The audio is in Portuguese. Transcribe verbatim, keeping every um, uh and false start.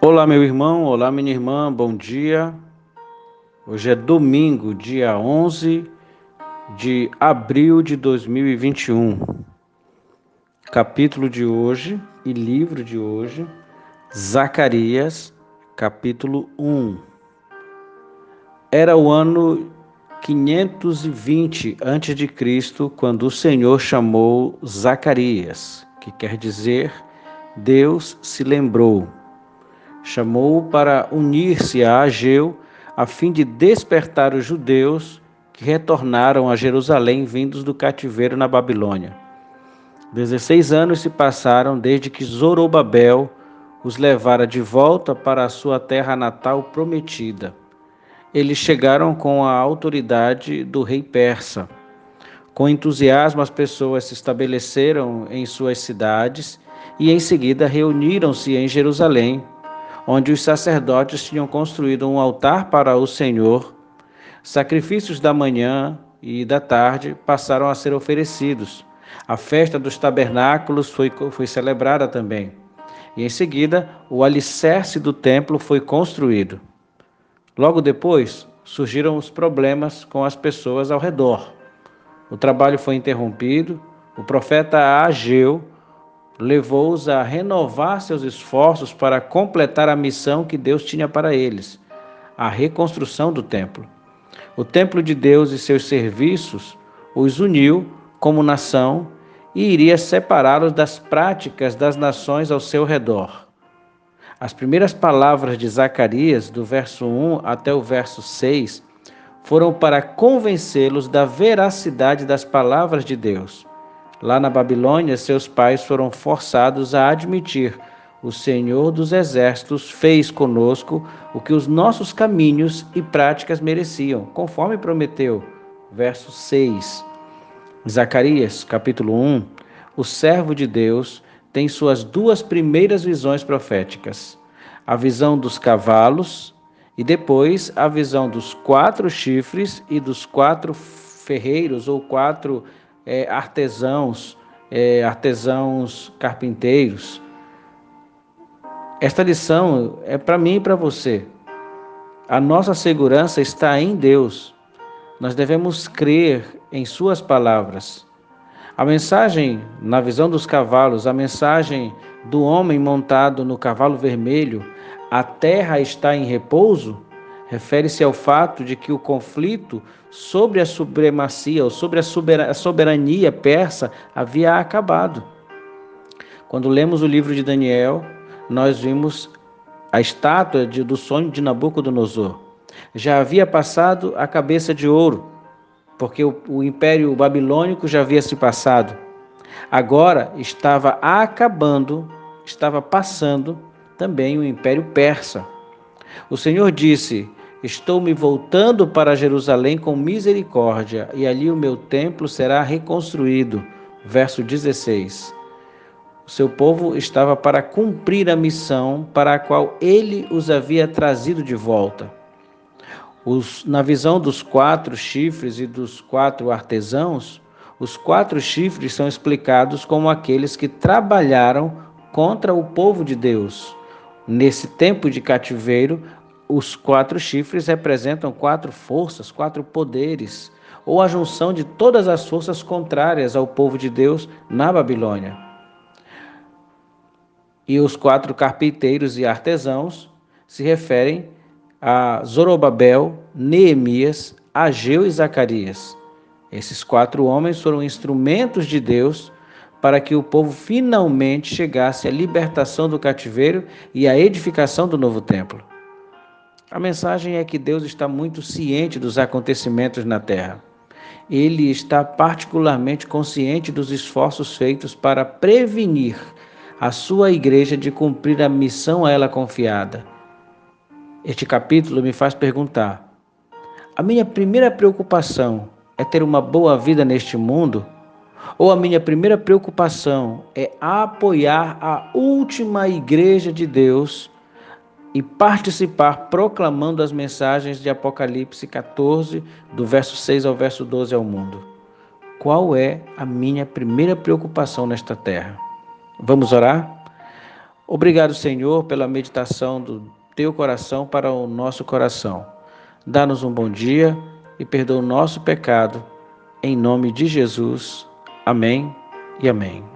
Olá, meu irmão, olá, minha irmã, bom dia. Hoje é domingo, dia onze de abril de dois mil e vinte e um. Capítulo de hoje e livro de hoje, Zacarias, capítulo um. Era o ano quinhentos e vinte antes de Cristo, quando o Senhor chamou Zacarias, que quer dizer Deus se lembrou. Chamou-o para unir-se a Ageu, a fim de despertar os judeus que retornaram a Jerusalém vindos do cativeiro na Babilônia. Dezesseis anos se passaram desde que Zorobabel os levara de volta para a sua terra natal prometida. Eles chegaram com a autoridade do rei persa. Com entusiasmo, as pessoas se estabeleceram em suas cidades e, em seguida, reuniram-se em Jerusalém, onde os sacerdotes tinham construído um altar para o Senhor. Sacrifícios da manhã e da tarde passaram a ser oferecidos. A festa dos tabernáculos foi, foi celebrada também. E em seguida, o alicerce do templo foi construído. Logo depois, surgiram os problemas com as pessoas ao redor. O trabalho foi interrompido. O profeta Ageu levou-os a renovar seus esforços para completar a missão que Deus tinha para eles, a reconstrução do templo. O templo de Deus e seus serviços os uniu como nação e iria separá-los das práticas das nações ao seu redor. As primeiras palavras de Zacarias, do verso um até o verso seis, foram para convencê-los da veracidade das palavras de Deus. Lá na Babilônia, seus pais foram forçados a admitir: o Senhor dos Exércitos fez conosco o que os nossos caminhos e práticas mereciam, conforme prometeu. Verso seis. Zacarias, capítulo um. O servo de Deus tem suas duas primeiras visões proféticas: a visão dos cavalos e depois a visão dos quatro chifres e dos quatro ferreiros ou quatro É, artesãos, é, artesãos carpinteiros. Esta lição é para mim e para você. A nossa segurança está em Deus. Nós devemos crer em suas palavras. A mensagem, na visão dos cavalos, a mensagem do homem montado no cavalo vermelho, a terra está em repouso, refere-se ao fato de que o conflito sobre a supremacia ou sobre a soberania persa havia acabado. Quando lemos o livro de Daniel, nós vimos a estátua de, do sonho de Nabucodonosor. Já havia passado a cabeça de ouro, porque o, o império babilônico já havia se passado. Agora estava acabando, estava passando também o império persa. O Senhor disse: estou me voltando para Jerusalém com misericórdia, e ali o meu templo será reconstruído. Verso dezesseis. O seu povo estava para cumprir a missão para a qual ele os havia trazido de volta. Os, na visão dos quatro chifres e dos quatro artesãos, os quatro chifres são explicados como aqueles que trabalharam contra o povo de Deus. Nesse tempo de cativeiro, os quatro chifres representam quatro forças, quatro poderes, ou a junção de todas as forças contrárias ao povo de Deus na Babilônia. E os quatro carpinteiros e artesãos se referem a Zorobabel, Neemias, Ageu e Zacarias. Esses quatro homens foram instrumentos de Deus para que o povo finalmente chegasse à libertação do cativeiro e à edificação do novo templo. A mensagem é que Deus está muito ciente dos acontecimentos na terra. Ele está particularmente consciente dos esforços feitos para prevenir a sua igreja de cumprir a missão a ela confiada. Este capítulo me faz perguntar: a minha primeira preocupação é ter uma boa vida neste mundo? Ou a minha primeira preocupação é apoiar a última igreja de Deus e participar proclamando as mensagens de Apocalipse catorze, do verso seis ao verso doze ao mundo? Qual é a minha primeira preocupação nesta terra? Vamos orar? Obrigado, Senhor, pela meditação do teu coração para o nosso coração. Dá-nos um bom dia e perdoa o nosso pecado. Em nome de Jesus. Amém e amém.